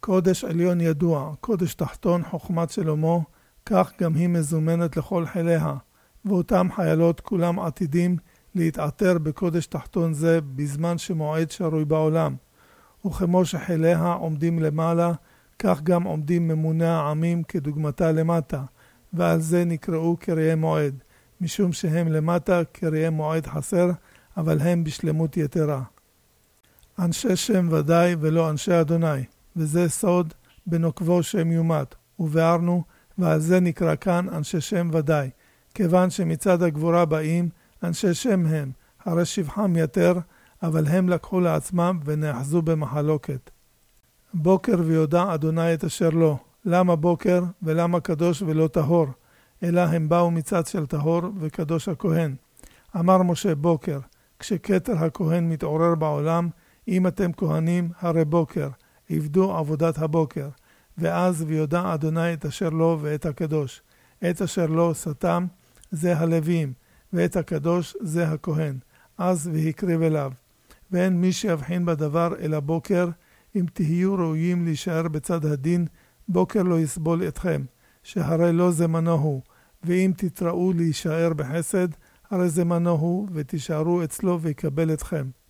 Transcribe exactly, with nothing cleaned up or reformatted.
קודש עליון ידוע, קודש תחתון חוכמת שלמה, כך גם היא מזומנת לכל חיליה, ואותם חיילות כולם עתידים להתעטר בקודש תחתון זה בזמן שמועד שרוי בעולם. וכמו שחיליה עומדים למעלה, כך גם עומדים ממוני העמים כדוגמתה למטה, ועל זה נקראו קריאי מועד, משום שהם למטה קריאי מועד חסר, אבל הם בשלמות יתרה. אנשי שם ודאי ולא אנשי אדוני, וזה סוד בנוקבו שם יומת, ובארנו, ועל זה נקרא כאן אנשי שם ודאי, כיוון שמצד הגבורה באים אנשי שם הם, הרי שבחם יתר, אבל הם לקחו לעצמם ונאחזו במחלוקת. בוקר ויודע אדוני את אשר לו, למה בוקר ולמה קדוש ולא טהור, אלא הם באו מצד של טהור וקדוש הכהן. אמר משה בוקר, כשכתר הכהן מתעורר בעולם, אם אתם כהנים הרי בוקר, עבדו עבודת הבוקר, ואז ויודע אדוני את אשר לו ואת הקדוש. את אשר לו סתם זה הלווים, ואת הקדוש זה הכהן, אז והקריב אליו. ואין מי שיבחין בדבר אל הבוקר, אם תהיו ראויים להישאר בצד הדין, בוקר לא יסבול אתכם, שהרי לא זמנו הוא, ואם תתראו להישאר בחסד, הרי זמנו הוא, ותישארו אצלו ויקבל אתכם.